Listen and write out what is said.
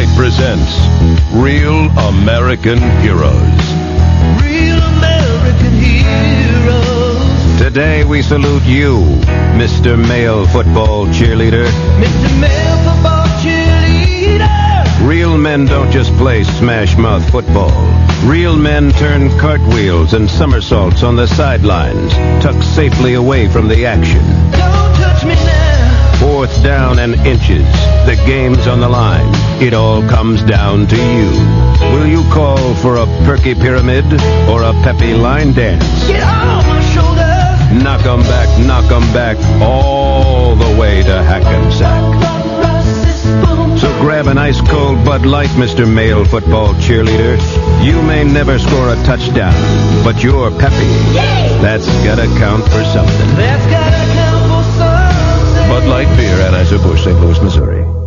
Light presents Real American Heroes. Real American heroes. Today we salute you, Mr. Male Football Cheerleader. Mr. Male Football Cheerleader. Real men don't just play smash-mouth football. Real men turn cartwheels and somersaults on the sidelines, tucked safely away from the action. Don't touch me now. Fourth down and inches. The game's on the line. It all comes down to you. Will you call for a perky pyramid or a peppy line dance? Get on my shoulders. Knock 'em back, all the way to Hackensack. So grab an ice-cold Bud Light, Mr. Male Football Cheerleader. You may never score a touchdown, but you're peppy. Yay! That's gotta count for something. That's gotta count for something. Bud Light Beer, Anheuser-Busch, St. Louis, Missouri.